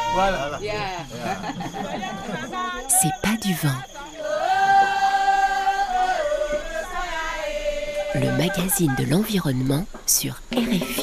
Voilà. C'est pas du vent. Le magazine de l'environnement sur RFI.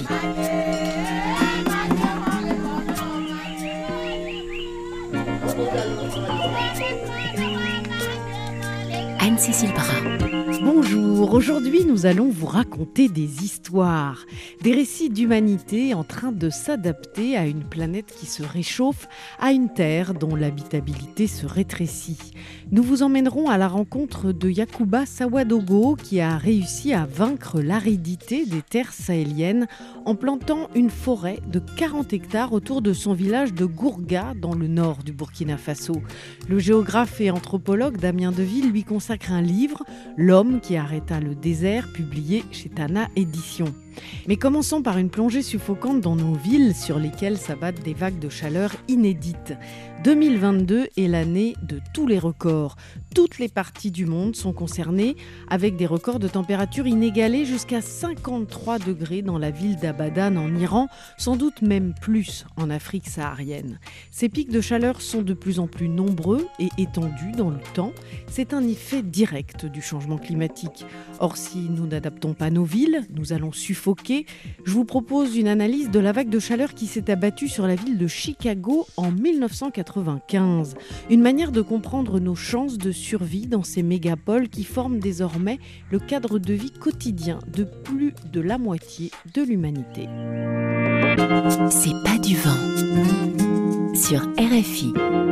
Anne-Cécile Bras. Bonjour, aujourd'hui nous allons vous raconter des histoires, des récits d'humanité en train de s'adapter à une planète qui se réchauffe, à une terre dont l'habitabilité se rétrécit. Nous vous emmènerons à la rencontre de Yacouba Sawadogo qui a réussi à vaincre l'aridité des terres sahéliennes en plantant une forêt de 40 hectares autour de son village de Gourga dans le nord du Burkina Faso. Le géographe et anthropologue Damien Deville lui consacre un livre, L'homme qui arrêta le désert, publié chez Tana Éditions. Mais commençons par une plongée suffocante dans nos villes sur lesquelles s'abattent des vagues de chaleur inédites. 2022 est l'année de tous les records. Toutes les parties du monde sont concernées avec des records de température inégalés jusqu'à 53 degrés dans la ville d'Abadan en Iran, sans doute même plus en Afrique saharienne. Ces pics de chaleur sont de plus en plus nombreux et étendus dans le temps. C'est un effet direct du changement climatique. Or, si nous n'adaptons pas nos villes, nous allons suffoquer. Je vous propose une analyse de la vague de chaleur qui s'est abattue sur la ville de Chicago en 1995. Une manière de comprendre nos chances de survie dans ces mégapoles qui forment désormais le cadre de vie quotidien de plus de la moitié de l'humanité. C'est pas du vent sur RFI.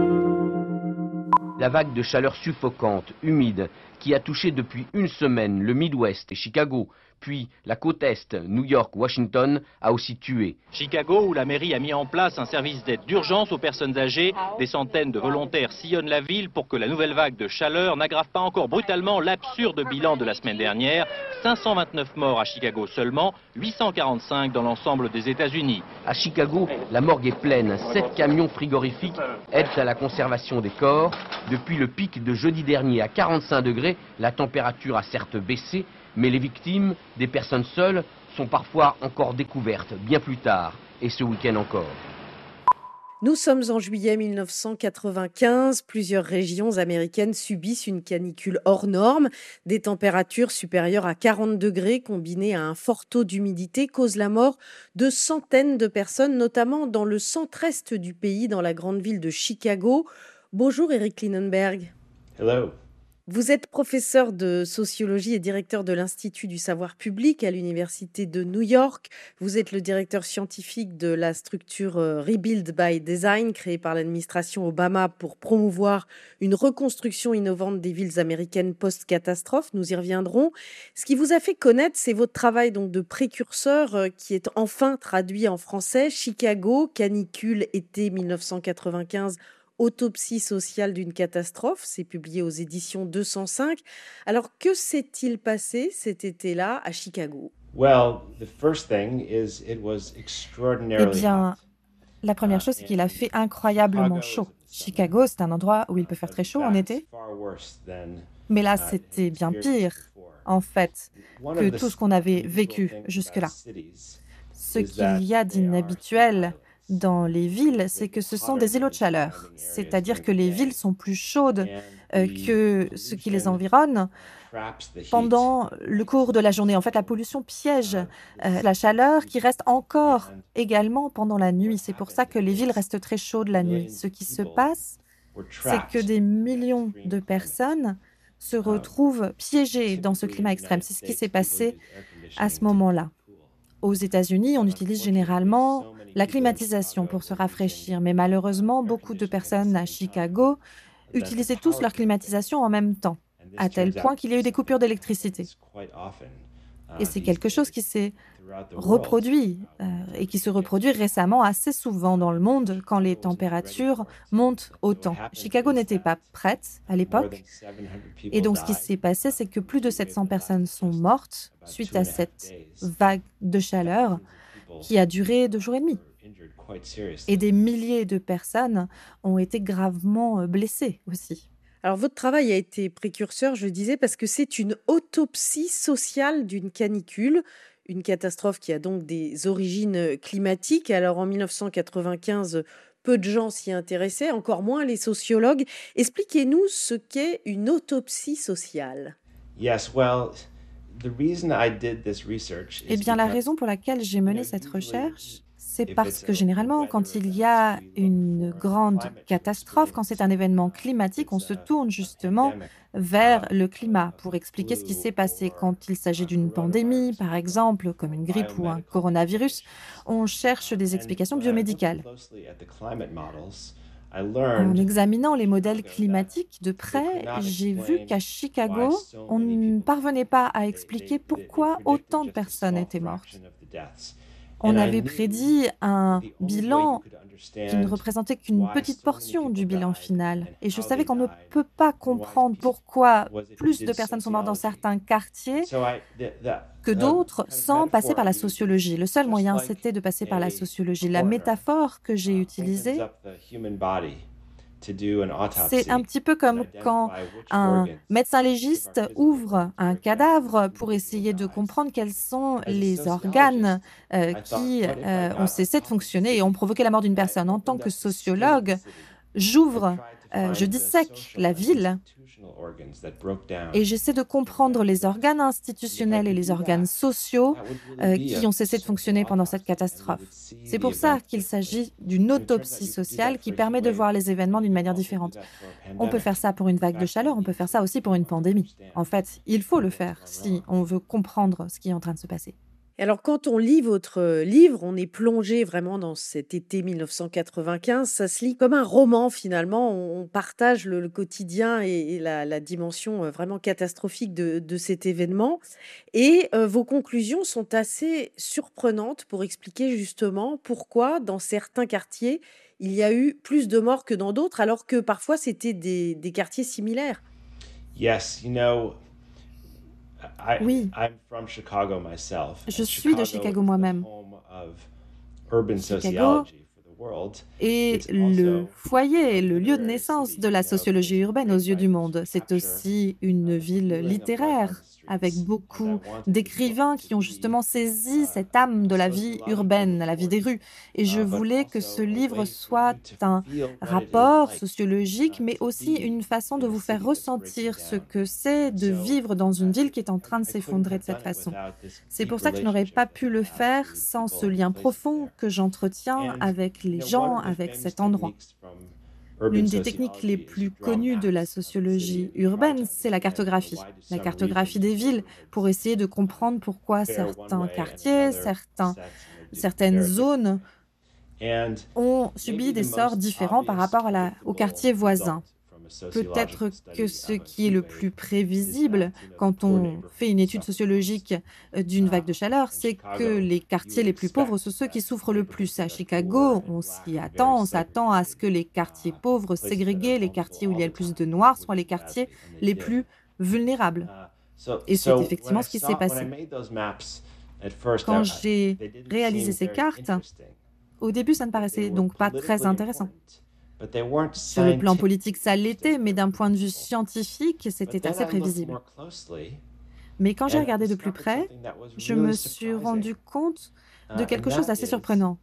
La vague de chaleur suffocante, humide, qui a touché depuis une semaine le Midwest et Chicago, puis la côte Est, New York, Washington, a aussi tué. Chicago, où la mairie a mis en place un service d'aide d'urgence aux personnes âgées, des centaines de volontaires sillonnent la ville pour que la nouvelle vague de chaleur n'aggrave pas encore brutalement l'absurde bilan de la semaine dernière. 529 morts à Chicago seulement, 845 dans l'ensemble des États-Unis. À Chicago, la morgue est pleine. 7 camions frigorifiques aident à la conservation des corps. Depuis le pic de jeudi dernier à 45 degrés, la température a certes baissé, mais les victimes, des personnes seules, sont parfois encore découvertes bien plus tard, et ce week-end encore. Nous sommes en juillet 1995. Plusieurs régions américaines subissent une canicule hors norme. Des températures supérieures à 40 degrés combinées à un fort taux d'humidité causent la mort de centaines de personnes, notamment dans le centre-est du pays, dans la grande ville de Chicago. Bonjour Eric Linenberg. Hello. Vous êtes professeur de sociologie et directeur de l'Institut du savoir public à l'Université de New York. Vous êtes le directeur scientifique de la structure Rebuild by Design, créée par l'administration Obama pour promouvoir une reconstruction innovante des villes américaines post-catastrophe. Nous y reviendrons. Ce qui vous a fait connaître, c'est votre travail donc de précurseur qui est enfin traduit en français. Chicago, canicule, été 1995. Autopsie sociale d'une catastrophe, c'est publié aux éditions 205. Alors, que s'est-il passé cet été-là à Chicago ? Eh bien, la première chose, c'est qu'il a fait incroyablement chaud. Chicago, c'est un endroit où il peut faire très chaud en été. Mais là, c'était bien pire, en fait, que tout ce qu'on avait vécu jusque-là. Ce qu'il y a d'inhabituel dans les villes, c'est que ce sont des îlots de chaleur. C'est-à-dire que les villes sont plus chaudes que ce qui les environne pendant le cours de la journée. En fait, la pollution piège la chaleur qui reste encore également pendant la nuit. C'est pour ça que les villes restent très chaudes la nuit. Ce qui se passe, c'est que des millions de personnes se retrouvent piégées dans ce climat extrême. C'est ce qui s'est passé à ce moment-là. Aux États-Unis, on utilise généralement la climatisation pour se rafraîchir, mais malheureusement, beaucoup de personnes à Chicago utilisaient tous leur climatisation en même temps, à tel point qu'il y a eu des coupures d'électricité. Et c'est quelque chose qui s'est reproduit et qui se reproduit récemment assez souvent dans le monde quand les températures montent autant. Chicago n'était pas prête à l'époque. Et donc, ce qui s'est passé, c'est que plus de 700 personnes sont mortes suite à cette vague de chaleur qui a duré 2 jours et demi. Et des milliers de personnes ont été gravement blessées aussi. Alors, votre travail a été précurseur, je le disais, parce que c'est une autopsie sociale d'une canicule, une catastrophe qui a donc des origines climatiques. Alors en 1995, peu de gens s'y intéressaient, encore moins les sociologues. Expliquez-nous ce qu'est une autopsie sociale. Eh bien, la raison pour laquelle j'ai mené cette recherche, c'est parce que généralement, quand il y a une grande catastrophe, quand c'est un événement climatique, on se tourne justement vers le climat pour expliquer ce qui s'est passé. Quand il s'agit d'une pandémie, par exemple, comme une grippe ou un coronavirus, on cherche des explications biomédicales. En examinant les modèles climatiques de près, j'ai vu qu'à Chicago, on ne parvenait pas à expliquer pourquoi autant de personnes étaient mortes. On avait prédit un bilan qui ne représentait qu'une petite portion du bilan final. Et je savais qu'on ne peut pas comprendre pourquoi plus de personnes sont mortes dans certains quartiers que d'autres sans passer par la sociologie. Le seul moyen, c'était de passer par la sociologie. La métaphore que j'ai utilisée, c'est un petit peu comme quand un médecin légiste ouvre un cadavre pour essayer de comprendre quels sont les organes qui ont cessé de fonctionner et ont provoqué la mort d'une personne. En tant que sociologue, je dissèque la ville et j'essaie de comprendre les organes institutionnels et les organes sociaux qui ont cessé de fonctionner pendant cette catastrophe. C'est pour ça qu'il s'agit d'une autopsie sociale qui permet de voir les événements d'une manière différente. On peut faire ça pour une vague de chaleur, on peut faire ça aussi pour une pandémie. En fait, il faut le faire si on veut comprendre ce qui est en train de se passer. Alors, quand on lit votre livre, on est plongé vraiment dans cet été 1995. Ça se lit comme un roman, finalement. On partage le quotidien et la dimension vraiment catastrophique de cet événement. Et vos conclusions sont assez surprenantes pour expliquer justement pourquoi, dans certains quartiers, il y a eu plus de morts que dans d'autres, alors que parfois c'était des quartiers similaires. Oui, je suis de Chicago moi-même. Chicago est le foyer, le lieu de naissance de la sociologie urbaine aux yeux du monde. C'est aussi une ville littéraire avec beaucoup d'écrivains qui ont justement saisi cette âme de la vie urbaine, la vie des rues. Et je voulais que ce livre soit un rapport sociologique, mais aussi une façon de vous faire ressentir ce que c'est de vivre dans une ville qui est en train de s'effondrer de cette façon. C'est pour ça que je n'aurais pas pu le faire sans ce lien profond que j'entretiens avec les gens, avec cet endroit. L'une des techniques les plus connues de la sociologie urbaine, c'est la cartographie des villes, pour essayer de comprendre pourquoi certains quartiers, certaines zones ont subi des sorts différents par rapport aux quartiers voisins. Peut-être que ce qui est le plus prévisible quand on fait une étude sociologique d'une vague de chaleur, c'est que les quartiers les plus pauvres sont ceux qui souffrent le plus. À Chicago, on s'attend à ce que les quartiers pauvres, ségrégés, les quartiers où il y a le plus de noirs, soient les quartiers les plus vulnérables. Et c'est effectivement ce qui s'est passé. Quand j'ai réalisé ces cartes, au début, ça ne paraissait donc pas très intéressant. Sur le plan politique, ça l'était, mais d'un point de vue scientifique, c'était assez prévisible. Mais quand j'ai regardé de plus près, je me suis rendu compte de quelque chose d'assez surprenant.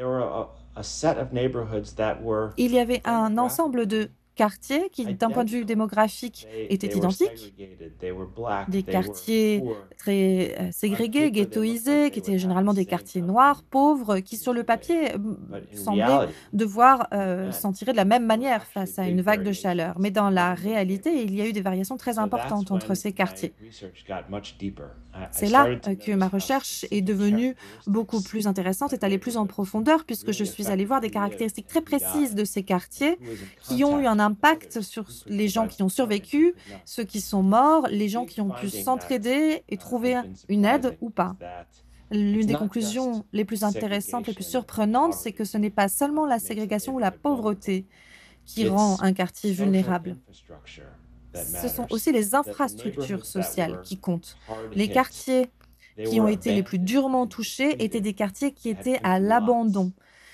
Il y avait un ensemble de quartiers qui, d'un point de vue démographique, étaient identiques. Des quartiers très ségrégés, ghettoisés, qui étaient généralement des quartiers noirs, pauvres, qui sur le papier semblaient devoir s'en tirer de la même manière face à une vague de chaleur. Mais dans la réalité, il y a eu des variations très importantes entre ces quartiers. C'est là que ma recherche est devenue beaucoup plus intéressante, est allée plus en profondeur, puisque je suis allée voir des caractéristiques très précises de ces quartiers qui ont eu un impact sur les gens qui ont survécu, ceux qui sont morts, les gens qui ont pu s'entraider et trouver une aide ou pas. L'une des conclusions les plus intéressantes, les plus surprenantes, c'est que ce n'est pas seulement la ségrégation ou la pauvreté qui rend un quartier vulnérable. Ce sont aussi les infrastructures sociales qui comptent. Les quartiers qui ont été les plus durement touchés étaient des quartiers qui étaient à l'abandon,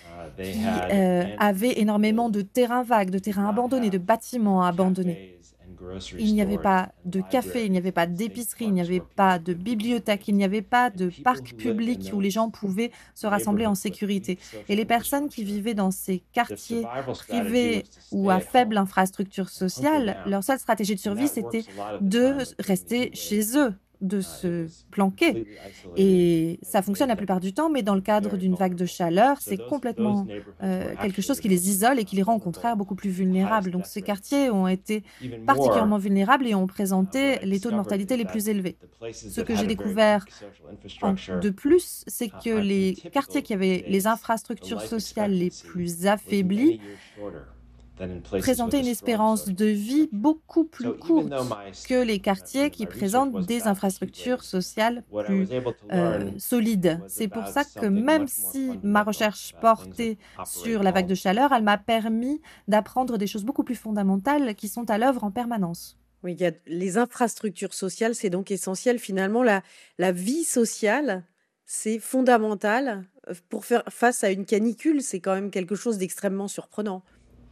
qui avaient énormément de terrains vagues, de terrains abandonnés, de bâtiments abandonnés. Il n'y avait pas de café, il n'y avait pas d'épicerie, il n'y avait pas de bibliothèque, il n'y avait pas de parc public où les gens pouvaient se rassembler en sécurité. Et les personnes qui vivaient dans ces quartiers privés ou à faible infrastructure sociale, leur seule stratégie de survie, c'était de rester chez eux, de se planquer. Et ça fonctionne la plupart du temps, mais dans le cadre d'une vague de chaleur, c'est complètement quelque chose qui les isole et qui les rend au contraire beaucoup plus vulnérables. Donc ces quartiers ont été particulièrement vulnérables et ont présenté les taux de mortalité les plus élevés. Ce que j'ai découvert de plus, c'est que les quartiers qui avaient les infrastructures sociales les plus affaiblies présentaient une espérance de vie beaucoup plus courte que les quartiers qui présentent des infrastructures sociales plus solides. C'est pour ça que même si ma recherche portait sur la vague de chaleur, elle m'a permis d'apprendre des choses beaucoup plus fondamentales qui sont à l'œuvre en permanence. Oui, il y a les infrastructures sociales, c'est donc essentiel. Finalement, la vie sociale, c'est fondamental pour faire face à une canicule. C'est quand même quelque chose d'extrêmement surprenant.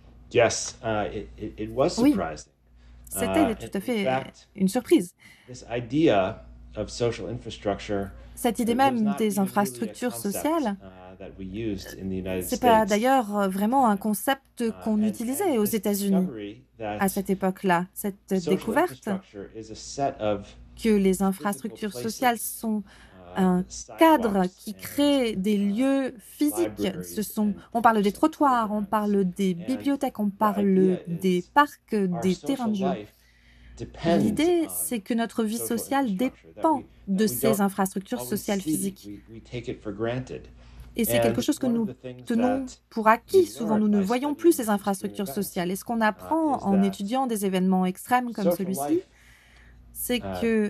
Oui, c'était tout à fait une surprise. Cette idée même des infrastructures sociales, c'est pas d'ailleurs vraiment un concept qu'on utilisait aux États-Unis à cette époque-là. Cette découverte que les infrastructures sociales sont un cadre qui crée des lieux physiques. On parle des trottoirs, on parle des bibliothèques, on parle des parcs, des terrains de jeu. L'idée, c'est que notre vie sociale dépend de ces infrastructures sociales physiques. Et c'est quelque chose que nous tenons pour acquis. Souvent, nous ne voyons plus ces infrastructures sociales. Et ce qu'on apprend en étudiant des événements extrêmes comme celui-ci, c'est que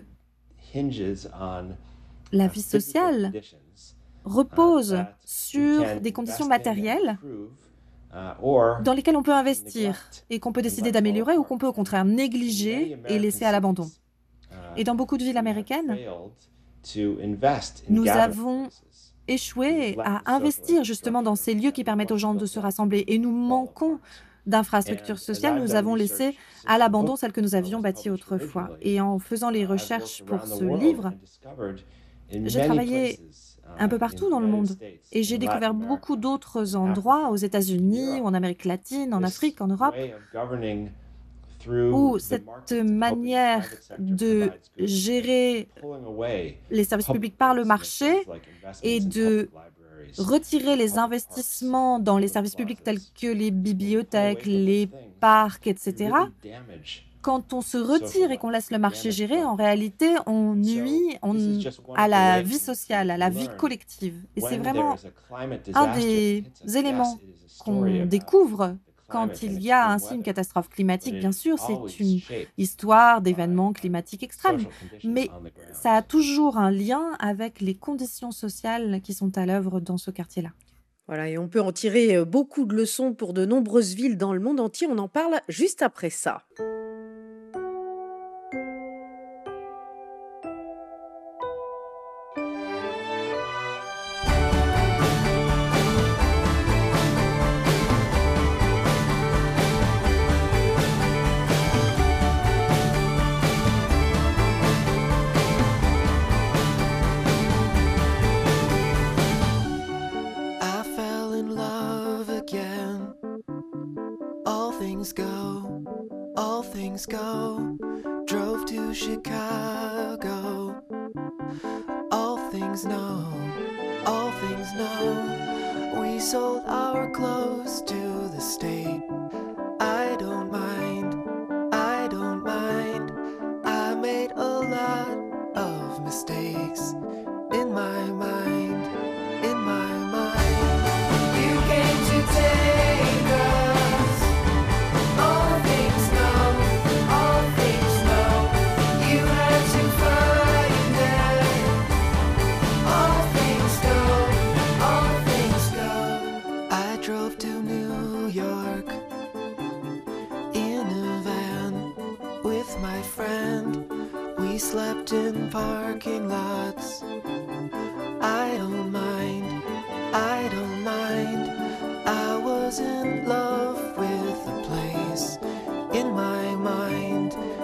la vie sociale repose sur des conditions matérielles dans lesquelles on peut investir et qu'on peut décider d'améliorer ou qu'on peut au contraire négliger et laisser à l'abandon. Et dans beaucoup de villes américaines, nous avons échoué à investir justement dans ces lieux qui permettent aux gens de se rassembler et nous manquons d'infrastructures sociales, nous avons laissé à l'abandon celles que nous avions bâties autrefois. Et en faisant les recherches pour ce livre, j'ai travaillé un peu partout dans le monde et j'ai découvert beaucoup d'autres endroits aux États-Unis, ou en Amérique latine, en Afrique, en Europe, où cette manière de gérer les services publics par le marché et de retirer les investissements dans les services publics tels que les bibliothèques, les parcs, etc., quand on se retire et qu'on laisse le marché gérer, en réalité, on nuit à la vie sociale, à la vie collective. Et c'est vraiment un des éléments qu'on découvre quand il y a ainsi une catastrophe climatique. Bien sûr, c'est une histoire d'événements climatiques extrêmes, mais ça a toujours un lien avec les conditions sociales qui sont à l'œuvre dans ce quartier-là. Voilà, et on peut en tirer beaucoup de leçons pour de nombreuses villes dans le monde entier. On en parle juste après ça. Go, drove to Chicago. All things know, we sold our clothes to the state. I don't mind, I made a lot of mistakes in my mind, You came to take us, all things know. We slept in parking lots. I don't mind, I was in love with the place in my mind.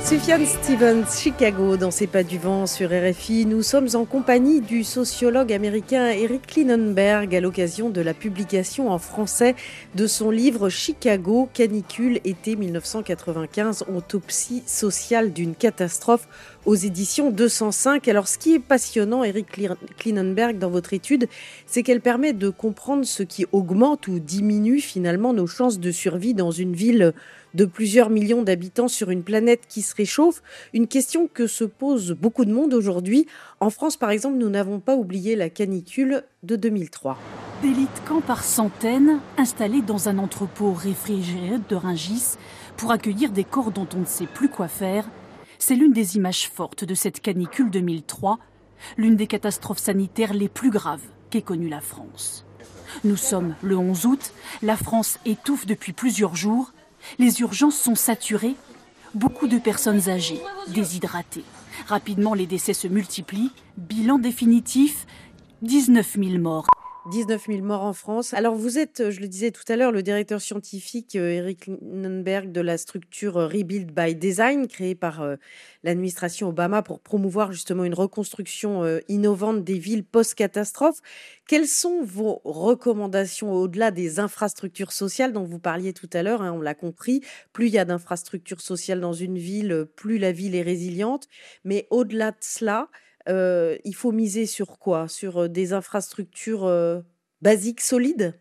Sufjan Stevens, Chicago, dans C'est pas du vent sur RFI. Nous sommes en compagnie du sociologue américain Eric Klinenberg à l'occasion de la publication en français de son livre Chicago, canicule, été 1995, autopsie sociale d'une catastrophe aux éditions 205. Alors, ce qui est passionnant, Eric Klinenberg, dans votre étude, c'est qu'elle permet de comprendre ce qui augmente ou diminue finalement nos chances de survie dans une ville de plusieurs millions d'habitants sur une planète qui se réchauffe. Une question que se pose beaucoup de monde aujourd'hui. En France, par exemple, nous n'avons pas oublié la canicule de 2003. Des lits de camp par centaines, installés dans un entrepôt réfrigéré de Rungis pour accueillir des corps dont on ne sait plus quoi faire. C'est l'une des images fortes de cette canicule 2003, l'une des catastrophes sanitaires les plus graves qu'ait connue la France. Nous sommes le 11 août, la France étouffe depuis plusieurs jours. Les urgences sont saturées, beaucoup de personnes âgées, déshydratées. Rapidement, les décès se multiplient. Bilan définitif, 19 000 morts. 19 000 morts en France. Alors vous êtes, je le disais tout à l'heure, le directeur scientifique Eric Klinenberg de la structure Rebuild by Design, créée par l'administration Obama pour promouvoir justement une reconstruction innovante des villes post-catastrophe. Quelles sont vos recommandations au-delà des infrastructures sociales dont vous parliez tout à l'heure, on l'a compris, plus il y a d'infrastructures sociales dans une ville, plus la ville est résiliente. Mais au-delà de cela, il faut miser sur quoi? Sur des infrastructures basiques, solides?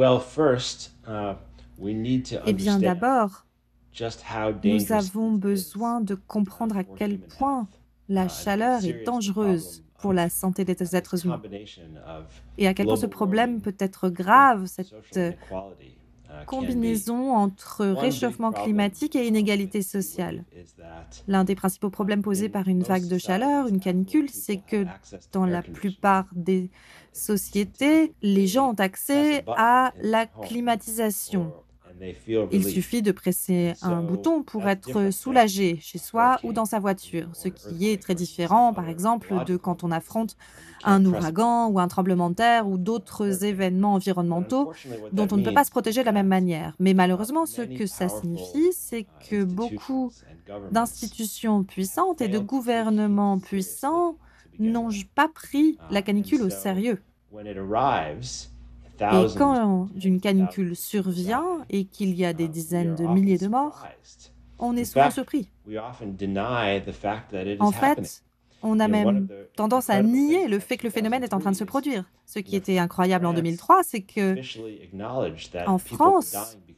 Eh bien, d'abord, nous avons besoin de comprendre à quel point la chaleur est dangereuse pour la santé des êtres humains et à quel point ce problème peut être grave, cette combinaison entre réchauffement climatique et inégalité sociale. L'un des principaux problèmes posés par une vague de chaleur, une canicule, c'est que dans la plupart des sociétés, les gens ont accès à la climatisation. Il suffit de presser un bouton pour être soulagé chez soi ou dans sa voiture, ce qui est très différent, par exemple, de quand on affronte un ouragan ou un tremblement de terre ou d'autres événements environnementaux dont on ne peut pas se protéger de la même manière. Mais malheureusement, ce que ça signifie, c'est que beaucoup d'institutions puissantes et de gouvernements puissants n'ont pas pris la canicule au sérieux. Et quand une canicule survient et qu'il y a des dizaines de milliers de morts, on est souvent surpris. En fait, on a même tendance à nier le fait que le phénomène est en train de se produire. Ce qui était incroyable en 2003, c'est que en France,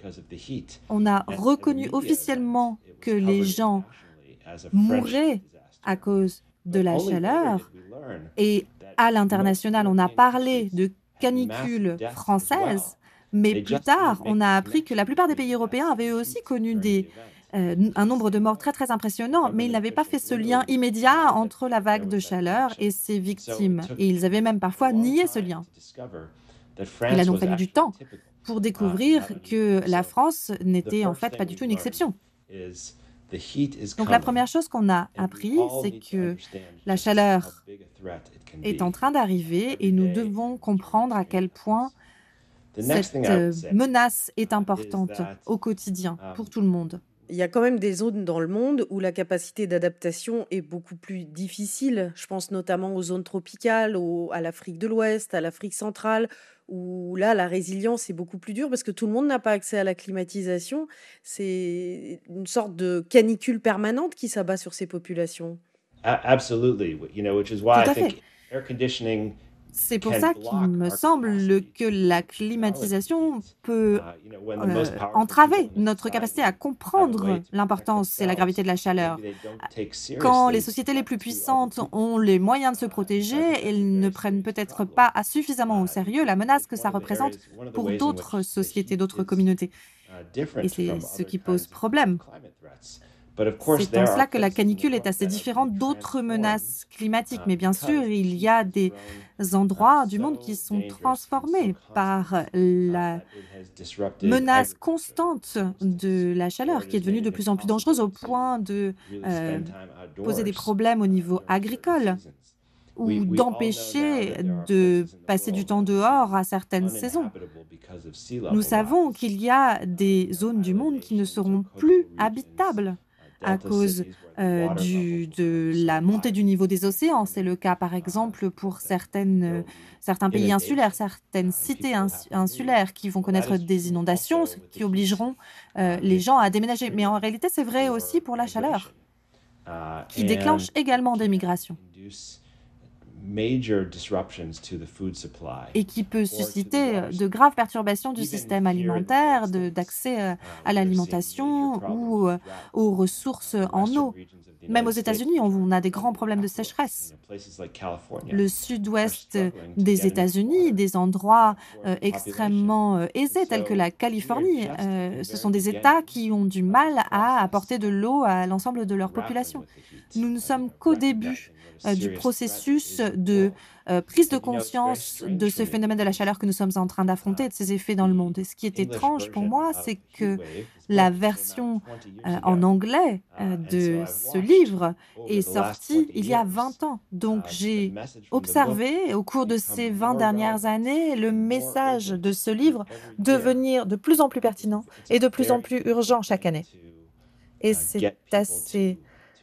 on a reconnu officiellement que les gens mouraient à cause de la chaleur. Et à l'international, on a parlé de canicule française, mais plus tard, on a appris que la plupart des pays européens avaient aussi connu un nombre de morts très très impressionnant, mais ils n'avaient pas fait ce lien immédiat entre la vague de chaleur et ses victimes. Et ils avaient même parfois nié ce lien. Il a donc fallu du temps pour découvrir que la France n'était en fait pas du tout une exception. Donc la première chose qu'on a appris, c'est que la chaleur est en train d'arriver et nous devons comprendre à quel point cette menace est importante au quotidien pour tout le monde. Il y a quand même des zones dans le monde où la capacité d'adaptation est beaucoup plus difficile. Je pense notamment aux zones tropicales, à l'Afrique de l'Ouest, à l'Afrique centrale, où là, la résilience est beaucoup plus dure parce que tout le monde n'a pas accès à la climatisation. C'est une sorte de canicule permanente qui s'abat sur ces populations. Tout à fait. C'est pour ça qu'il me semble que la climatisation peut entraver notre capacité à comprendre l'importance et la gravité de la chaleur. Quand les sociétés les plus puissantes ont les moyens de se protéger, elles ne prennent peut-être pas suffisamment au sérieux la menace que ça représente pour d'autres sociétés, d'autres communautés. Et c'est ce qui pose problème. C'est en cela que la canicule est assez différente d'autres menaces climatiques. Mais bien sûr, il y a des endroits du monde qui sont transformés par la menace constante de la chaleur, qui est devenue de plus en plus dangereuse au point de poser des problèmes au niveau agricole ou d'empêcher de passer du temps dehors à certaines saisons. Nous savons qu'il y a des zones du monde qui ne seront plus habitables à cause de la montée du niveau des océans. C'est le cas, par exemple, pour certains pays insulaires, certaines cités insulaires qui vont connaître des inondations, ce qui obligeront les gens à déménager. Mais en réalité, c'est vrai aussi pour la chaleur, qui déclenche également des migrations et qui peut susciter de graves perturbations du système alimentaire, d'accès à l'alimentation ou aux ressources en eau. Même aux États-Unis, on a des grands problèmes de sécheresse. Le sud-ouest des États-Unis, des endroits extrêmement aisés tels que la Californie, ce sont des États qui ont du mal à apporter de l'eau à l'ensemble de leur population. Nous ne sommes qu'au début du processus de prise de conscience de ce phénomène de la chaleur que nous sommes en train d'affronter et de ses effets dans le monde. Et ce qui est étrange pour moi, c'est que la version en anglais de ce livre est sortie il y a 20 ans. Donc j'ai observé au cours de ces 20 dernières années le message de ce livre devenir de plus en plus pertinent et de plus en plus urgent chaque année. Et c'est assez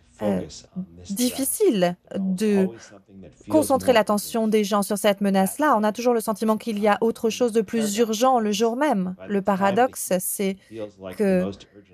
difficile de concentrer l'attention des gens sur cette menace-là. On a toujours le sentiment qu'il y a autre chose de plus urgent le jour même. Le paradoxe, c'est que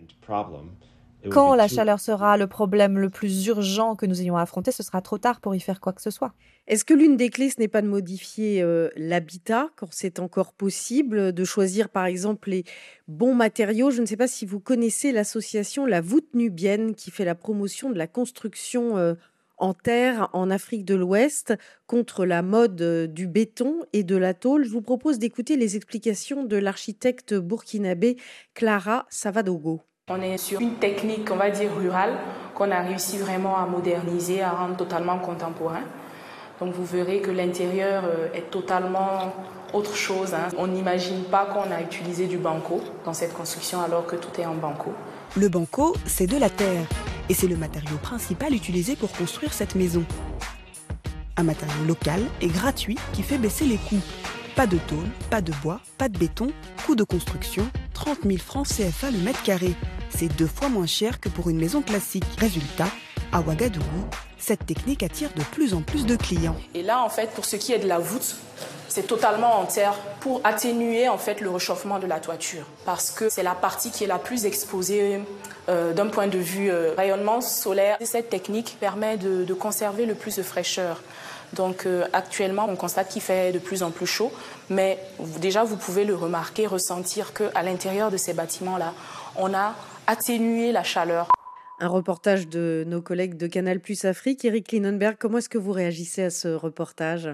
quand la chaleur sera le problème le plus urgent que nous ayons à affronter, ce sera trop tard pour y faire quoi que ce soit. Est-ce que l'une des clés, ce n'est pas de modifier l'habitat quand c'est encore possible, de choisir par exemple les bons matériaux? Je ne sais pas si vous connaissez l'association La Voûte Nubienne qui fait la promotion de la construction en terre en Afrique de l'Ouest contre la mode du béton et de la tôle. Je vous propose d'écouter les explications de l'architecte burkinabé Clara Savadogo. On est sur une technique, on va dire rurale, qu'on a réussi vraiment à moderniser, à rendre totalement contemporain. Donc vous verrez que l'intérieur est totalement autre chose. On n'imagine pas qu'on a utilisé du banco dans cette construction alors que tout est en banco. Le banco, c'est de la terre et c'est le matériau principal utilisé pour construire cette maison. Un matériau local et gratuit qui fait baisser les coûts. Pas de tôle, pas de bois, pas de béton, coût de construction, 30 000 francs CFA le mètre carré. C'est 2 fois moins cher que pour une maison classique. Résultat, à Ouagadougou, cette technique attire de plus en plus de clients. Et là, en fait, pour ce qui est de la voûte, c'est totalement en terre pour atténuer en fait le réchauffement de la toiture, parce que c'est la partie qui est la plus exposée d'un point de vue rayonnement solaire. Cette technique permet de conserver le plus de fraîcheur. Donc actuellement, on constate qu'il fait de plus en plus chaud, mais déjà vous pouvez le remarquer, ressentir qu'à l'intérieur de ces bâtiments-là, on a atténué la chaleur. Un reportage de nos collègues de Canal+ Afrique. Eric Linenberg, comment est-ce que vous réagissez à ce reportage?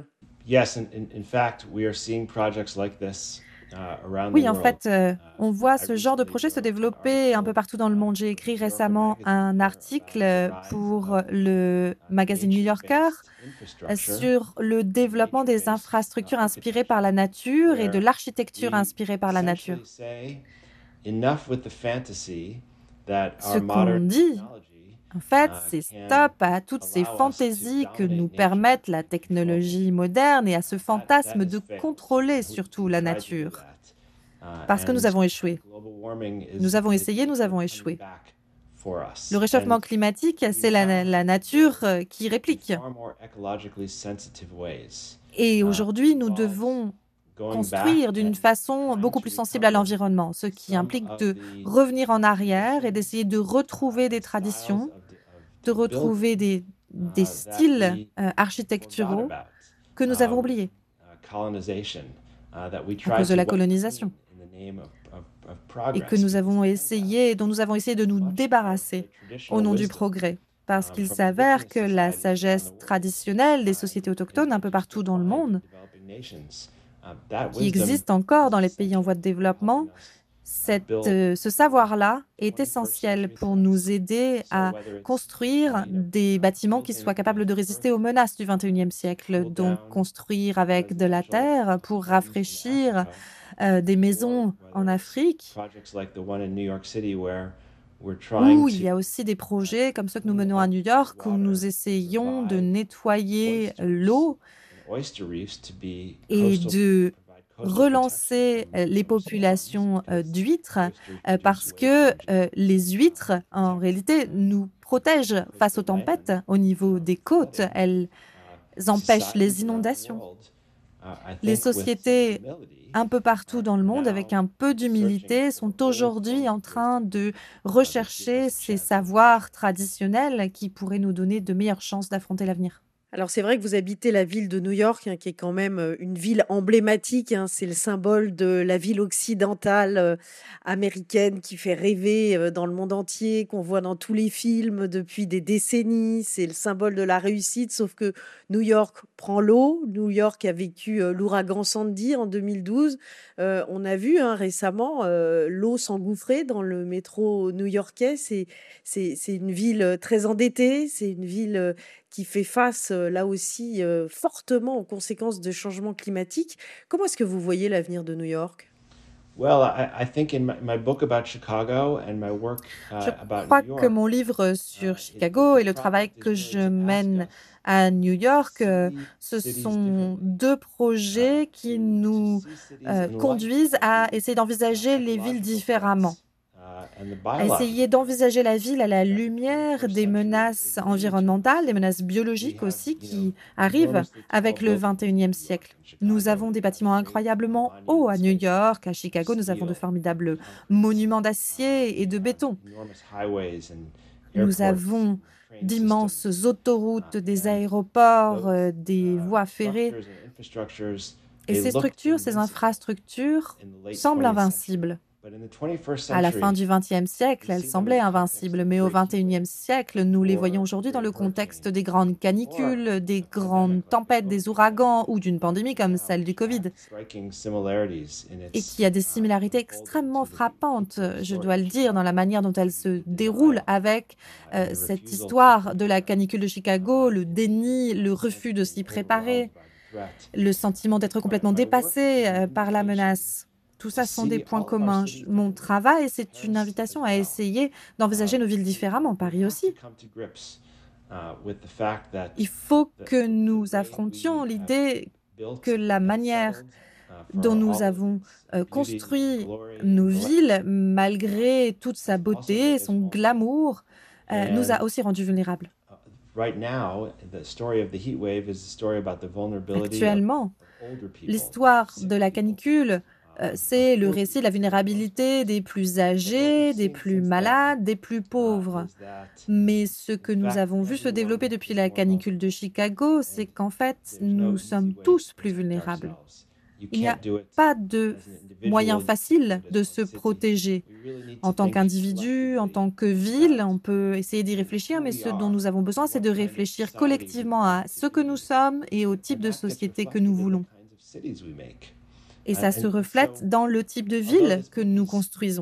Oui, en fait, on voit ce genre de projet se développer un peu partout dans le monde. J'ai écrit récemment un article pour le magazine New Yorker sur le développement des infrastructures inspirées par la nature et de l'architecture inspirée par la nature. Ce qu'on dit, en fait, c'est stop à toutes ces fantaisies que nous permettent la technologie moderne et à ce fantasme de contrôler surtout la nature. Parce que nous avons échoué. Nous avons essayé, nous avons échoué. Le réchauffement climatique, c'est la nature qui réplique. Et aujourd'hui, nous devons construire d'une façon beaucoup plus sensible à l'environnement, ce qui implique de revenir en arrière et d'essayer de retrouver des traditions, de retrouver des styles architecturaux que nous avons oubliés à cause de la colonisation et que nous avons essayé, dont nous avons essayé de nous débarrasser au nom du progrès. Parce qu'il s'avère que la sagesse traditionnelle des sociétés autochtones un peu partout dans le monde, qui existe encore dans les pays en voie de développement, ce savoir-là est essentiel pour nous aider à construire des bâtiments qui soient capables de résister aux menaces du XXIe siècle. Donc, construire avec de la terre pour rafraîchir des maisons en Afrique, où il y a aussi des projets comme ceux que nous menons à New York, où nous essayons de nettoyer l'eau et de relancer les populations d'huîtres parce que les huîtres, en réalité, nous protègent face aux tempêtes au niveau des côtes. Elles empêchent les inondations. Les sociétés un peu partout dans le monde, avec un peu d'humilité, sont aujourd'hui en train de rechercher ces savoirs traditionnels qui pourraient nous donner de meilleures chances d'affronter l'avenir. Alors c'est vrai que vous habitez la ville de New York, qui est quand même une ville emblématique. C'est le symbole de la ville occidentale américaine qui fait rêver dans le monde entier, qu'on voit dans tous les films depuis des décennies. C'est le symbole de la réussite, sauf que New York prend l'eau. New York a vécu l'ouragan Sandy en 2012. On a vu récemment l'eau s'engouffrer dans le métro new-yorkais. C'est une ville très endettée, c'est une ville qui fait face là aussi fortement aux conséquences de changements climatiques. Comment est-ce que vous voyez l'avenir de New York? Je crois que mon livre sur Chicago et le travail que je mène à New York, ce sont deux projets qui nous conduisent à essayer d'envisager les villes différemment. À essayer d'envisager la ville à la lumière des menaces environnementales, des menaces biologiques aussi qui arrivent avec le 21e siècle. Nous avons des bâtiments incroyablement hauts à New York, à Chicago, nous avons de formidables monuments d'acier et de béton. Nous avons d'immenses autoroutes, des aéroports, des voies ferrées. Et ces structures, ces infrastructures semblent invincibles. À la fin du XXe siècle, elles semblaient invincibles, mais au XXIe siècle, nous les voyons aujourd'hui dans le contexte des grandes canicules, des grandes tempêtes, des ouragans ou d'une pandémie comme celle du Covid, et qui a des similarités extrêmement frappantes, je dois le dire, dans la manière dont elle se déroule avec cette histoire de la canicule de Chicago, le déni, le refus de s'y préparer, le sentiment d'être complètement dépassé par la menace. Tout ça sont des points communs. Mon travail, c'est une invitation à essayer d'envisager nos villes différemment, Paris aussi. Il faut que nous affrontions l'idée que la manière dont nous avons construit nos villes, malgré toute sa beauté, son glamour, nous a aussi rendus vulnérables. Actuellement, l'histoire de la canicule, c'est le récit de la vulnérabilité des plus âgés, des plus malades, des plus pauvres. Mais ce que nous avons vu se développer depuis la canicule de Chicago, c'est qu'en fait, nous sommes tous plus vulnérables. Il n'y a pas de moyen facile de se protéger. En tant qu'individu, en tant que ville, on peut essayer d'y réfléchir, mais ce dont nous avons besoin, c'est de réfléchir collectivement à ce que nous sommes et au type de société que nous voulons. Et ça se reflète dans le type de ville que nous construisons.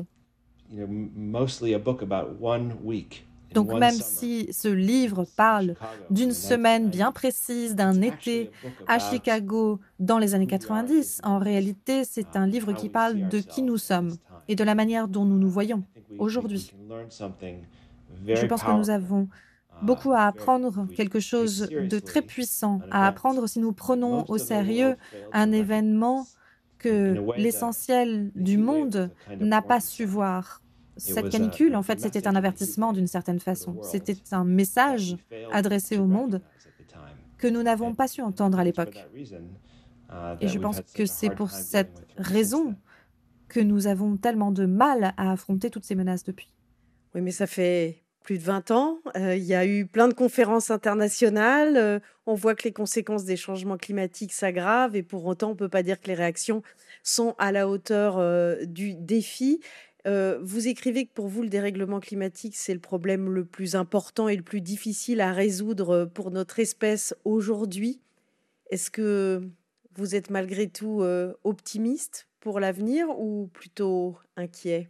Donc même si ce livre parle d'une semaine bien précise, d'un été à Chicago dans les années 90, en réalité, c'est un livre qui parle de qui nous sommes et de la manière dont nous nous voyons aujourd'hui. Je pense que nous avons beaucoup à apprendre, quelque chose de très puissant à apprendre si nous prenons au sérieux un événement que l'essentiel du monde n'a pas su voir. Cette canicule, en fait, c'était un avertissement d'une certaine façon. C'était un message adressé au monde que nous n'avons pas su entendre à l'époque. Et je pense que c'est pour cette raison que nous avons tellement de mal à affronter toutes ces menaces depuis. Oui, mais ça fait plus de 20 ans. Il y a eu plein de conférences internationales. On voit que les conséquences des changements climatiques s'aggravent et pour autant, on ne peut pas dire que les réactions sont à la hauteur du défi. Vous écrivez que pour vous, le dérèglement climatique, c'est le problème le plus important et le plus difficile à résoudre pour notre espèce aujourd'hui. Est-ce que vous êtes malgré tout optimiste pour l'avenir ou plutôt inquiet?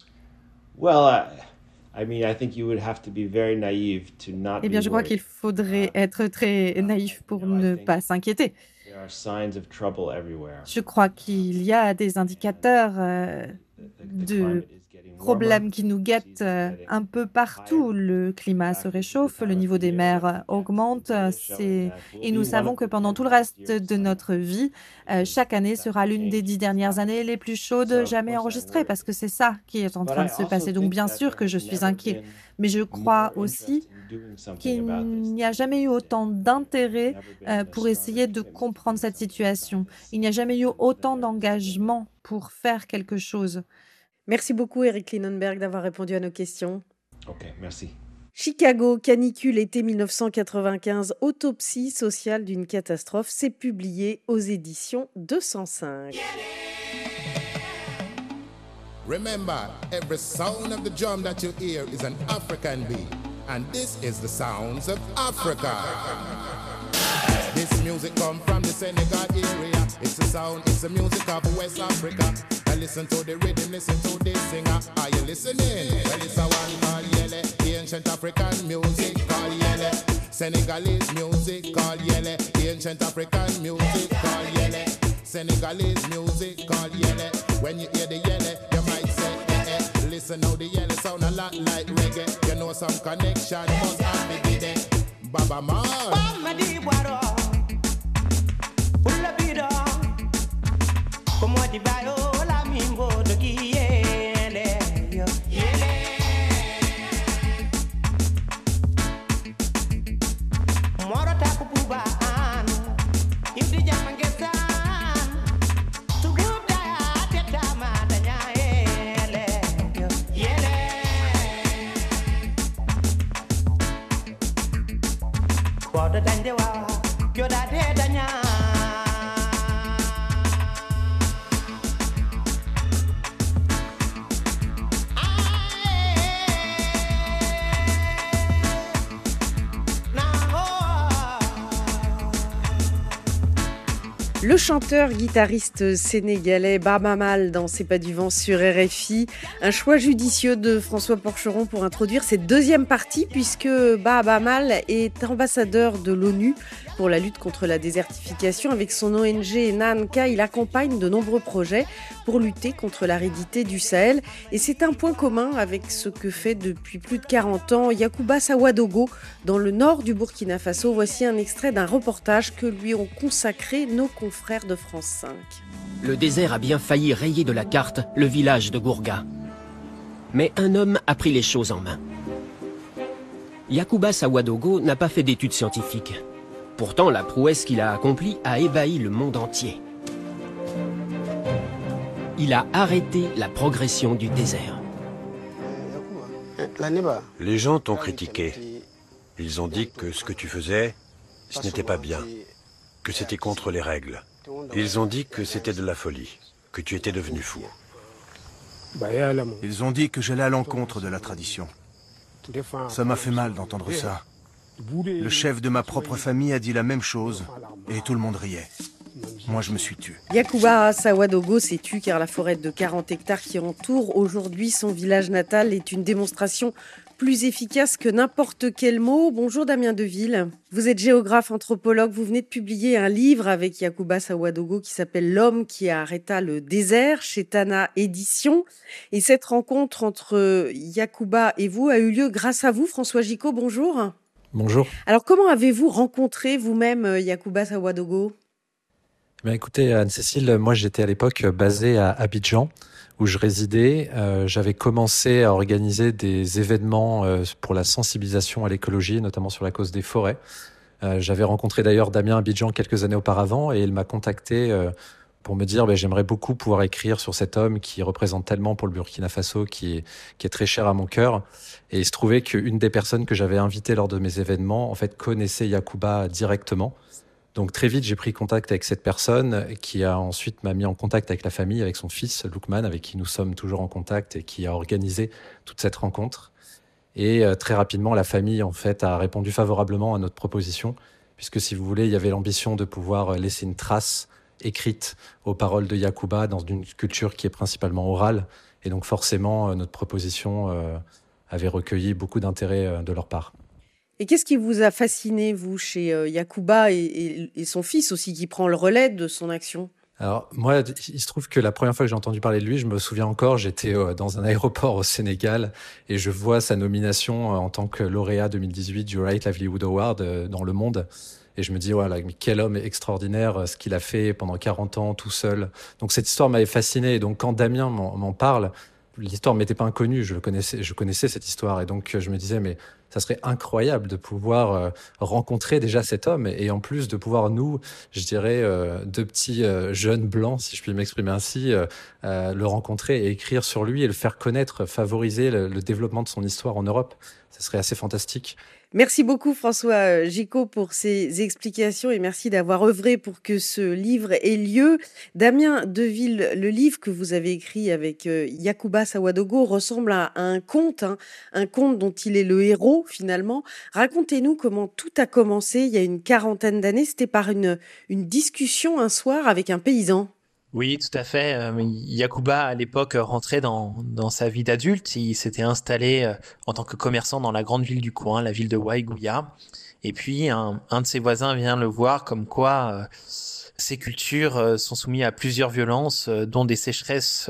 Eh bien, je crois qu'il faudrait être très naïf pour ne pas s'inquiéter. Je crois qu'il y a des indicateurs de problème qui nous guette un peu partout. Le climat se réchauffe, le niveau des mers augmente, et nous savons que pendant tout le reste de notre vie, chaque année sera l'une des 10 dernières années les plus chaudes jamais enregistrées, parce que c'est ça qui est en train de se passer. Donc bien sûr que je suis inquiet, mais je crois aussi qu'il n'y a jamais eu autant d'intérêt pour essayer de comprendre cette situation. Il n'y a jamais eu autant d'engagement pour faire quelque chose. Merci beaucoup Eric Klinenberg d'avoir répondu à nos questions. Ok, merci. Chicago, canicule été 1995, autopsie sociale d'une catastrophe, c'est publié aux éditions 205. Remember, every sound of the drum that you hear is an African beat, and this is the sounds of Africa. This music come from the Senegal area. It's the sound, it's the music of West Africa. Now listen to the rhythm, listen to the singer. Are you listening? Well, it's a one called Yele, the ancient African music called Yele. Senegalese music called Yele, the ancient African music called Yele. Senegalese music called Yele. When you hear the Yele, you might say, eh, eh. Listen how the Yele sound a lot like reggae. You know some connection must have me with it. Baba Man. Como di bayo la mimbo de yele yele moro ta ko buba an yidi jamangesan to buda teta ma danya yele yele bodo dande wa yoda de danya. Le chanteur-guitariste sénégalais Baaba Maal dans C'est pas du vent sur RFI. Un choix judicieux de François Porcheron pour introduire cette deuxième partie, puisque Baaba Maal est ambassadeur de l'ONU pour la lutte contre la désertification. Avec son ONG Nanka, il accompagne de nombreux projets pour lutter contre l'aridité du Sahel. Et c'est un point commun avec ce que fait depuis plus de 40 ans Yacouba Sawadogo dans le nord du Burkina Faso. Voici un extrait d'un reportage que lui ont consacré nos confrères de France 5. Le désert a bien failli rayer de la carte le village de Gourga. Mais un homme a pris les choses en main. Yacouba Sawadogo n'a pas fait d'études scientifiques. Pourtant, la prouesse qu'il a accomplie a ébahi le monde entier. Il a arrêté la progression du désert. Les gens t'ont critiqué. Ils ont dit que ce que tu faisais, ce n'était pas bien, que c'était contre les règles. Ils ont dit que c'était de la folie, que tu étais devenu fou. Ils ont dit que j'allais à l'encontre de la tradition. Ça m'a fait mal d'entendre ça. Le chef de ma propre famille a dit la même chose et tout le monde riait. Moi, je me suis tu. Yacouba Sawadogo s'est tu car la forêt de 40 hectares qui entoure aujourd'hui son village natal est une démonstration plus efficace que n'importe quel mot. Bonjour Damien Deville. Vous êtes géographe, anthropologue. Vous venez de publier un livre avec Yacouba Sawadogo qui s'appelle L'homme qui arrêta le désert chez Tana Éditions. Et cette rencontre entre Yacouba et vous a eu lieu grâce à vous, François Gicot. Bonjour. Bonjour. Alors, comment avez-vous rencontré vous-même Yacouba Sawadogo ? Écoutez, Anne-Cécile, moi j'étais à l'époque basé à Abidjan, où je résidais. J'avais commencé à organiser des événements pour la sensibilisation à l'écologie, notamment sur la cause des forêts. J'avais rencontré d'ailleurs Damien à Abidjan quelques années auparavant, et il m'a contacté pour me dire j'aimerais beaucoup pouvoir écrire sur cet homme qui représente tellement pour le Burkina Faso, qui est très cher à mon cœur. Et il se trouvait qu'une des personnes que j'avais invitées lors de mes événements, en fait, connaissait Yacouba directement. Donc très vite, j'ai pris contact avec cette personne qui a ensuite m'a mis en contact avec la famille, avec son fils Loukman, avec qui nous sommes toujours en contact et qui a organisé toute cette rencontre. Et très rapidement, la famille en fait a répondu favorablement à notre proposition, puisque si vous voulez, il y avait l'ambition de pouvoir laisser une trace écrite aux paroles de Yacouba dans une culture qui est principalement orale. Et donc forcément, notre proposition avait recueilli beaucoup d'intérêt de leur part. Et qu'est-ce qui vous a fasciné, vous, chez Yacouba et son fils aussi, qui prend le relais de son action ? Alors moi, il se trouve que la première fois que j'ai entendu parler de lui, je me souviens encore, j'étais dans un aéroport au Sénégal et je vois sa nomination en tant que lauréat 2018 du Right Livelihood Award dans Le Monde. Et je me dis, voilà, mais quel homme extraordinaire, ce qu'il a fait pendant 40 ans tout seul. Donc cette histoire m'avait fasciné. Et donc quand Damien m'en parle, l'histoire m'était pas inconnue, je connaissais cette histoire. Et donc je me disais, mais ça serait incroyable de pouvoir rencontrer déjà cet homme et en plus de pouvoir nous, je dirais, deux petits jeunes blancs, si je puis m'exprimer ainsi, le rencontrer et écrire sur lui et le faire connaître, favoriser le développement de son histoire en Europe. Ça serait assez fantastique. Merci beaucoup François Gicot pour ces explications et merci d'avoir œuvré pour que ce livre ait lieu. Damien Deville, le livre que vous avez écrit avec Yacouba Sawadogo ressemble à un conte dont il est le héros finalement. Racontez-nous comment tout a commencé il y a une quarantaine d'années. C'était par une discussion un soir avec un paysan. Oui, tout à fait. Yacouba, à l'époque, rentrait dans sa vie d'adulte. Il s'était installé en tant que commerçant dans la grande ville du coin, la ville de Waïgouya. Et puis, un de ses voisins vient le voir comme quoi ces cultures sont soumises à plusieurs violences, dont des sécheresses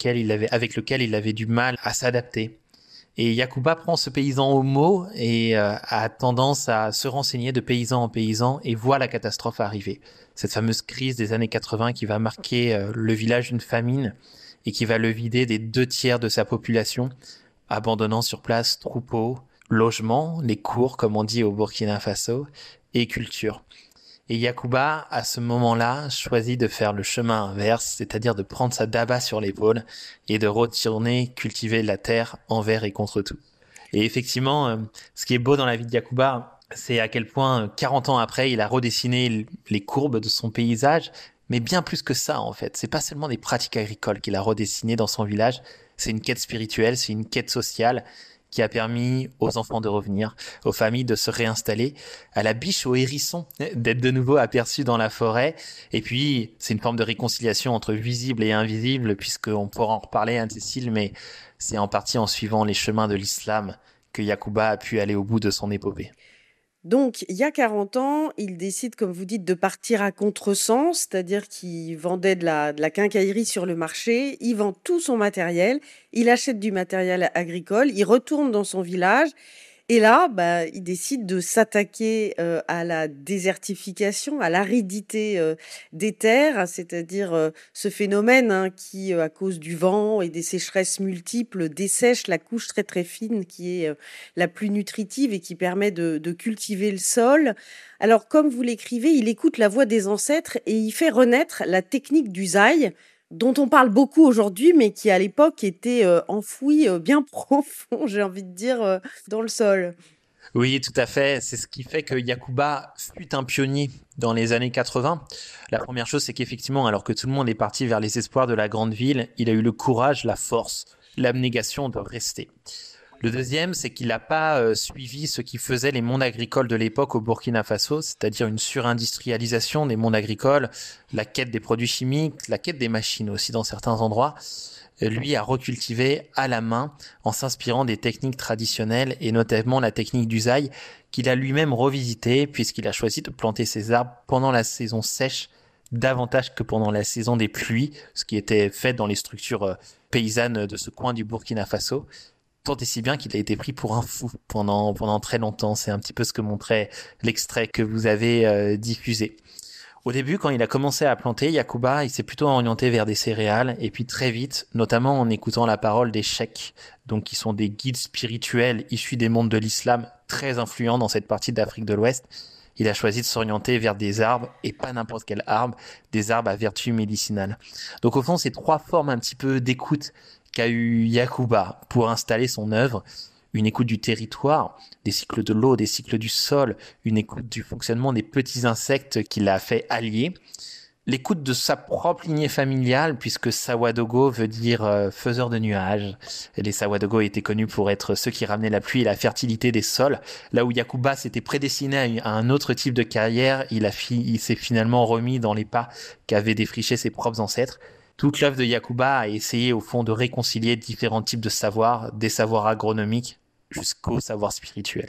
avec lesquelles il avait du mal à s'adapter. Et Yacouba prend ce paysan au mot et a tendance à se renseigner de paysan en paysan et voit la catastrophe arriver. Cette fameuse crise des années 80 qui va marquer le village d'une famine et qui va le vider des 2/3 de sa population, abandonnant sur place troupeaux, logements, les cours comme on dit au Burkina Faso, et culture. Et Yacouba, à ce moment-là, choisit de faire le chemin inverse, c'est-à-dire de prendre sa daba sur l'épaule et de retourner cultiver la terre envers et contre tout. Et effectivement, ce qui est beau dans la vie de Yacouba, c'est à quel point, 40 ans après, il a redessiné les courbes de son paysage, mais bien plus que ça, en fait. C'est pas seulement des pratiques agricoles qu'il a redessinées dans son village, c'est une quête spirituelle, c'est une quête sociale qui a permis aux enfants de revenir, aux familles de se réinstaller, à la biche, aux hérissons, d'être de nouveau aperçus dans la forêt. Et puis, c'est une forme de réconciliation entre visible et invisible, puisqu'on pourra en reparler, Anne-Cécile, mais c'est en partie en suivant les chemins de l'islam que Yacouba a pu aller au bout de son épopée. Donc, il y a 40 ans, il décide, comme vous dites, de partir à contresens, c'est-à-dire qu'il vendait de la quincaillerie sur le marché, il vend tout son matériel, il achète du matériel agricole, il retourne dans son village et là, il décide de s'attaquer à la désertification, à l'aridité des terres, c'est-à-dire ce phénomène qui, à cause du vent et des sécheresses multiples, dessèche la couche très très fine qui est la plus nutritive et qui permet de cultiver le sol. Alors, comme vous l'écrivez, il écoute la voix des ancêtres et il fait renaître la technique du zaï, dont on parle beaucoup aujourd'hui, mais qui à l'époque était enfoui bien profond, j'ai envie de dire, dans le sol. Oui, tout à fait. C'est ce qui fait que Yacouba fut un pionnier dans les années 80. La première chose, c'est qu'effectivement, alors que tout le monde est parti vers les espoirs de la grande ville, il a eu le courage, la force, l'abnégation de rester. Le deuxième, c'est qu'il n'a pas suivi ce qui faisait les mondes agricoles de l'époque au Burkina Faso, c'est-à-dire une surindustrialisation des mondes agricoles, la quête des produits chimiques, la quête des machines aussi dans certains endroits. Lui a recultivé à la main en s'inspirant des techniques traditionnelles et notamment la technique du zaï qu'il a lui-même revisité puisqu'il a choisi de planter ses arbres pendant la saison sèche davantage que pendant la saison des pluies, ce qui était fait dans les structures paysannes de ce coin du Burkina Faso. Tant et si bien qu'il a été pris pour un fou pendant très longtemps. C'est un petit peu ce que montrait l'extrait que vous avez diffusé. Au début, quand il a commencé à planter, Yacouba, il s'est plutôt orienté vers des céréales, et puis très vite, notamment en écoutant la parole des cheikhs, donc qui sont des guides spirituels issus des mondes de l'islam, très influents dans cette partie d'Afrique de l'Ouest, il a choisi de s'orienter vers des arbres, et pas n'importe quel arbre, des arbres à vertu médicinale. Donc au fond, c'est trois formes un petit peu d'écoute qu'a eu Yacouba pour installer son œuvre. Une écoute du territoire, des cycles de l'eau, des cycles du sol, une écoute du fonctionnement des petits insectes qu'il a fait allier, l'écoute de sa propre lignée familiale, puisque Sawadogo veut dire faiseur de nuages. Et les Sawadogo étaient connus pour être ceux qui ramenaient la pluie et la fertilité des sols. Là où Yacouba s'était prédestiné à un autre type de carrière, il s'est finalement remis dans les pas qu'avaient défrichés ses propres ancêtres. Toute l'œuvre de Yacouba a essayé au fond de réconcilier différents types de savoirs, des savoirs agronomiques jusqu'aux savoirs spirituels.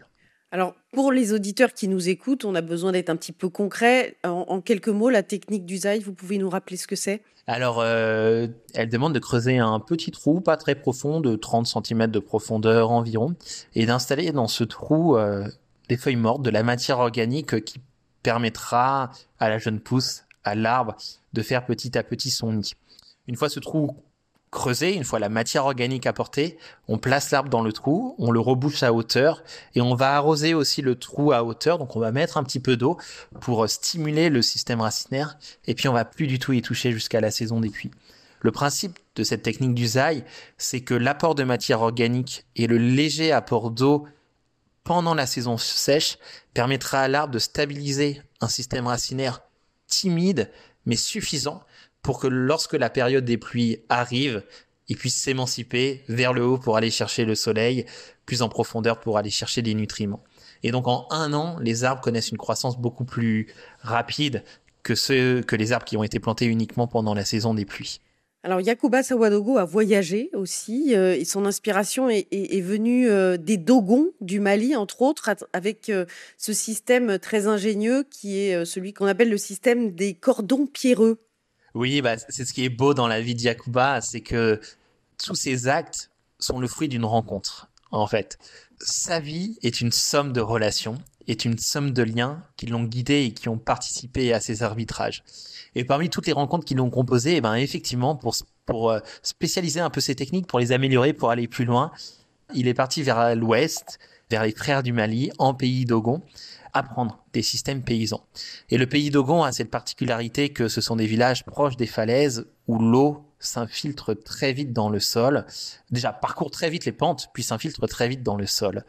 Alors, pour les auditeurs qui nous écoutent, on a besoin d'être un petit peu concret. En quelques mots, la technique d'Uzai, vous pouvez nous rappeler ce que c'est ? Alors, elle demande de creuser un petit trou, pas très profond, de 30 cm de profondeur environ, et d'installer dans ce trou des feuilles mortes, de la matière organique qui permettra à la jeune pousse, à l'arbre, de faire petit à petit son nid. Une fois ce trou creusé, une fois la matière organique apportée, on place l'arbre dans le trou, on le rebouche à hauteur et on va arroser aussi le trou à hauteur. Donc on va mettre un petit peu d'eau pour stimuler le système racinaire et puis on va plus du tout y toucher jusqu'à la saison des pluies. Le principe de cette technique d'Uzai, c'est que l'apport de matière organique et le léger apport d'eau pendant la saison sèche permettra à l'arbre de stabiliser un système racinaire timide mais suffisant pour que lorsque la période des pluies arrive, il puisse s'émanciper vers le haut pour aller chercher le soleil, plus en profondeur pour aller chercher des nutriments. Et donc en 1 an, les arbres connaissent une croissance beaucoup plus rapide que les arbres qui ont été plantés uniquement pendant la saison des pluies. Alors Yacouba Ouédraogo a voyagé aussi et son inspiration est venue des Dogons du Mali, entre autres, avec ce système très ingénieux qui est celui qu'on appelle le système des cordons pierreux. Oui, c'est ce qui est beau dans la vie de Yacouba, c'est que tous ces actes sont le fruit d'une rencontre, en fait. Sa vie est une somme de relations, est une somme de liens qui l'ont guidé et qui ont participé à ses arbitrages. Et parmi toutes les rencontres qui l'ont composé, effectivement, pour spécialiser un peu ses techniques, pour les améliorer, pour aller plus loin, il est parti vers l'ouest, vers les frères du Mali, en pays Dogon, apprendre des systèmes paysans. Et le pays Dogon a cette particularité que ce sont des villages proches des falaises où l'eau s'infiltre très vite dans le sol. Déjà, parcourt très vite les pentes, puis s'infiltre très vite dans le sol.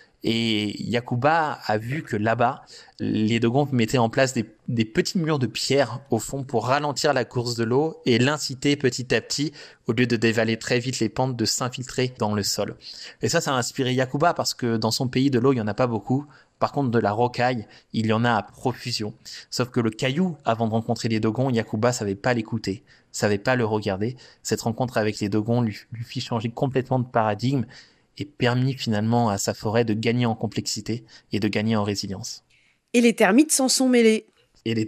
Et Yacouba a vu que là-bas, les Dogons mettaient en place des petits murs de pierre au fond pour ralentir la course de l'eau et l'inciter petit à petit, au lieu de dévaler très vite les pentes, de s'infiltrer dans le sol. Et ça a inspiré Yacouba parce que dans son pays de l'eau, il n'y en a pas beaucoup. Par contre, de la rocaille, il y en a à profusion. Sauf que le caillou, avant de rencontrer les Dogons, Yacouba savait pas l'écouter, savait pas le regarder. Cette rencontre avec les Dogons lui fit changer complètement de paradigme et permis finalement à sa forêt de gagner en complexité et de gagner en résilience. Et les termites s'en sont mêlés. Alors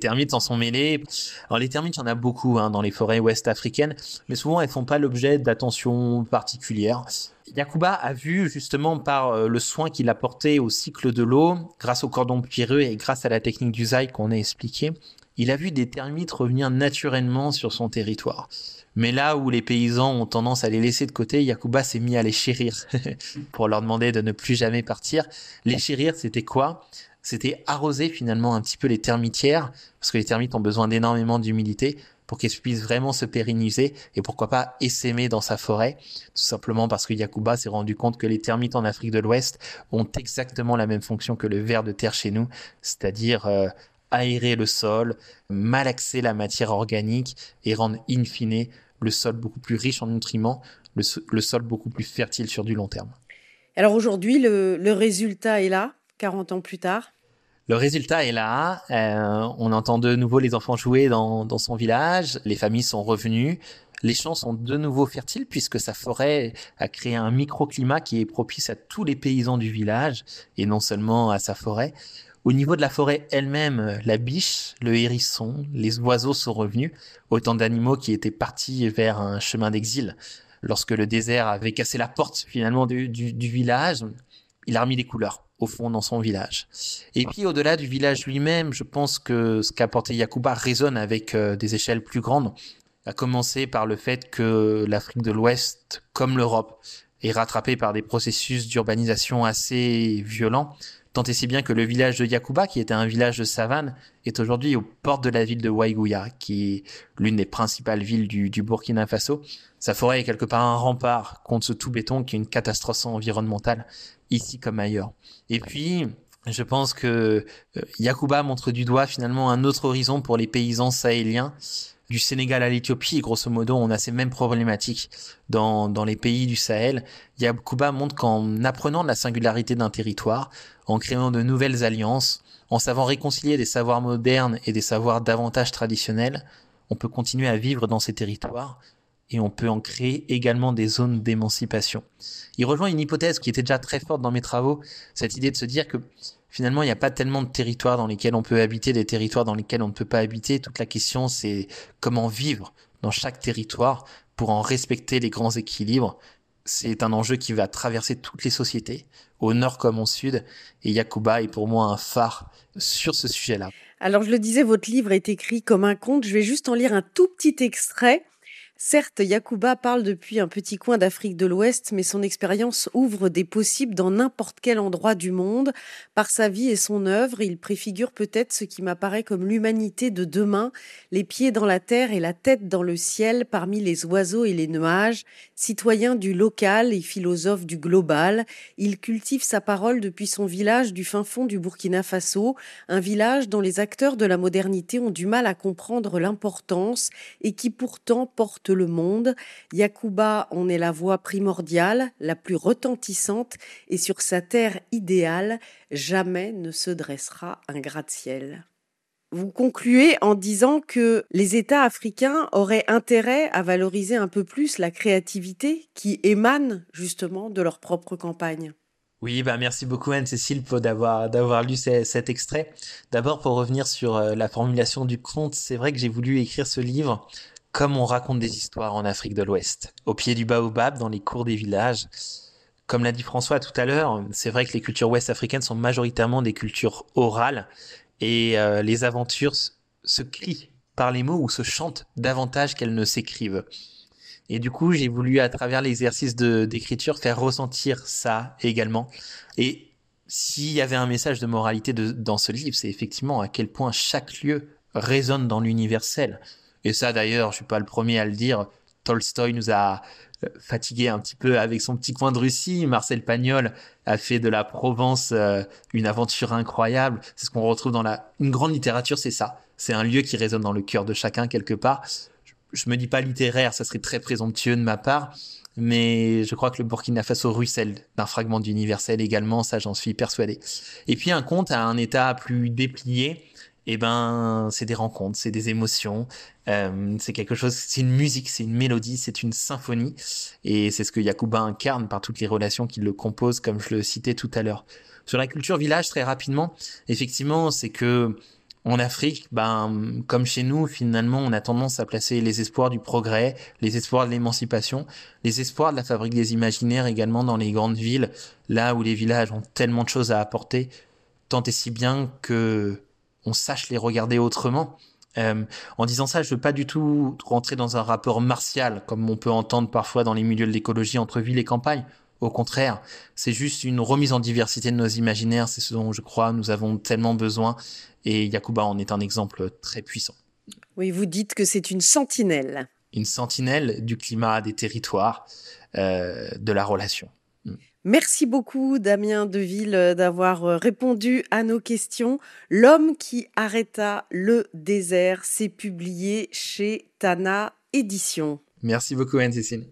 les termites, il y en a beaucoup dans les forêts ouest africaines, mais souvent elles font pas l'objet d'attention particulière. Yacouba a vu justement par le soin qu'il apportait au cycle de l'eau, grâce au cordon pierreux et grâce à la technique d'Uzai qu'on a expliqué, il a vu des termites revenir naturellement sur son territoire. Mais là où les paysans ont tendance à les laisser de côté, Yacouba s'est mis à les chérir pour leur demander de ne plus jamais partir. Les chérir, c'était quoi ? C'était arroser finalement un petit peu les termitières, parce que les termites ont besoin d'énormément d'humidité pour qu'elles puissent vraiment se pérenniser et pourquoi pas essaimer dans sa forêt, tout simplement parce que Yacouba s'est rendu compte que les termites en Afrique de l'Ouest ont exactement la même fonction que le ver de terre chez nous, c'est-à-dire aérer le sol, malaxer la matière organique et rendre in fine le sol beaucoup plus riche en nutriments, le sol beaucoup plus fertile sur du long terme. Alors aujourd'hui, le résultat est là, 40 ans plus tard. Le résultat est là, on entend de nouveau les enfants jouer dans son village, les familles sont revenues, les champs sont de nouveau fertiles puisque sa forêt a créé un microclimat qui est propice à tous les paysans du village et non seulement à sa forêt. Au niveau de la forêt elle-même, la biche, le hérisson, les oiseaux sont revenus, autant d'animaux qui étaient partis vers un chemin d'exil. Lorsque le désert avait cassé la porte finalement du village, il a remis des couleurs au fond dans son village. Et puis au-delà du village lui-même, je pense que ce qu'a apporté Yacouba résonne avec des échelles plus grandes, à commencer par le fait que l'Afrique de l'Ouest, comme l'Europe, est rattrapée par des processus d'urbanisation assez violents, tant et si bien que le village de Yacouba, qui était un village de savane, est aujourd'hui aux portes de la ville de Waïgouya, qui est l'une des principales villes du Burkina Faso. Sa forêt est quelque part un rempart contre ce tout béton qui est une catastrophe environnementale, ici comme ailleurs. Et puis, je pense que Yacouba montre du doigt finalement un autre horizon pour les paysans sahéliens. Du Sénégal à l'Éthiopie, grosso modo, on a ces mêmes problématiques dans les pays du Sahel. Yacouba montre qu'en apprenant de la singularité d'un territoire, en créant de nouvelles alliances, en savant réconcilier des savoirs modernes et des savoirs davantage traditionnels, on peut continuer à vivre dans ces territoires et on peut en créer également des zones d'émancipation. Il rejoint une hypothèse qui était déjà très forte dans mes travaux, cette idée de se dire que finalement, il n'y a pas tellement de territoires dans lesquels on peut habiter, des territoires dans lesquels on ne peut pas habiter. Toute la question, c'est comment vivre dans chaque territoire pour en respecter les grands équilibres. C'est un enjeu qui va traverser toutes les sociétés, au nord comme au sud, et Yacouba est pour moi un phare sur ce sujet-là. Alors je le disais, votre livre est écrit comme un conte, je vais juste en lire un tout petit extrait. Certes, Yacouba parle depuis un petit coin d'Afrique de l'Ouest, mais son expérience ouvre des possibles dans n'importe quel endroit du monde. Par sa vie et son œuvre, il préfigure peut-être ce qui m'apparaît comme l'humanité de demain, les pieds dans la terre et la tête dans le ciel, parmi les oiseaux et les nuages. Citoyen du local et philosophe du global, il cultive sa parole depuis son village du fin fond du Burkina Faso, un village dont les acteurs de la modernité ont du mal à comprendre l'importance et qui pourtant porte le monde. Yacouba en est la voix primordiale, la plus retentissante, et sur sa terre idéale, jamais ne se dressera un gratte-ciel. Vous concluez en disant que les États africains auraient intérêt à valoriser un peu plus la créativité qui émane justement de leur propre campagne. Oui, merci beaucoup Anne-Cécile d'avoir lu cet extrait. D'abord, pour revenir sur la formulation du conte, c'est vrai que j'ai voulu écrire ce livre comme on raconte des histoires en Afrique de l'Ouest, au pied du baobab, dans les cours des villages. Comme l'a dit François tout à l'heure, c'est vrai que les cultures ouest-africaines sont majoritairement des cultures orales, et les aventures se crient par les mots ou se chantent davantage qu'elles ne s'écrivent. Et du coup, j'ai voulu, à travers l'exercice d'écriture, faire ressentir ça également. Et s'il y avait un message de moralité dans ce livre, c'est effectivement à quel point chaque lieu résonne dans l'universel. Et ça, d'ailleurs, je suis pas le premier à le dire. Tolstoï nous a fatigué un petit peu avec son petit coin de Russie. Marcel Pagnol a fait de la Provence une aventure incroyable. C'est ce qu'on retrouve dans une grande littérature, c'est ça. C'est un lieu qui résonne dans le cœur de chacun quelque part. Je me dis pas littéraire, ça serait très présomptueux de ma part, mais je crois que le Burkina Faso ruisselle d'un fragment d'universel également, ça j'en suis persuadé. Et puis un conte à un état plus déplié, c'est des rencontres, c'est des émotions, c'est quelque chose, c'est une musique, c'est une mélodie, c'est une symphonie, et c'est ce que Yacouba incarne par toutes les relations qui le composent, comme je le citais tout à l'heure. Sur la culture village, très rapidement, effectivement, c'est que en Afrique, comme chez nous, finalement, on a tendance à placer les espoirs du progrès, les espoirs de l'émancipation, les espoirs de la fabrique des imaginaires également dans les grandes villes, là où les villages ont tellement de choses à apporter, tant et si bien que on sache les regarder autrement. En disant ça, je veux pas du tout rentrer dans un rapport martial, comme on peut entendre parfois dans les milieux de l'écologie entre ville et campagne. Au contraire, c'est juste une remise en diversité de nos imaginaires, c'est ce dont je crois nous avons tellement besoin, et Yacouba en est un exemple très puissant. Oui, vous dites que c'est une sentinelle. Une sentinelle du climat, des territoires, de la relation. Merci beaucoup Damien Deville d'avoir répondu à nos questions. L'homme qui arrêta le désert, c'est publié chez Tana Éditions. Merci beaucoup Anne-Cécile.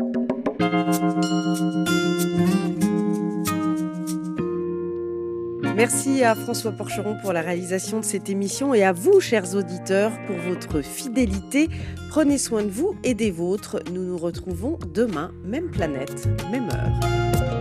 Merci à François Porcheron pour la réalisation de cette émission et à vous, chers auditeurs, pour votre fidélité. Prenez soin de vous et des vôtres. Nous nous retrouvons demain, même planète, même heure.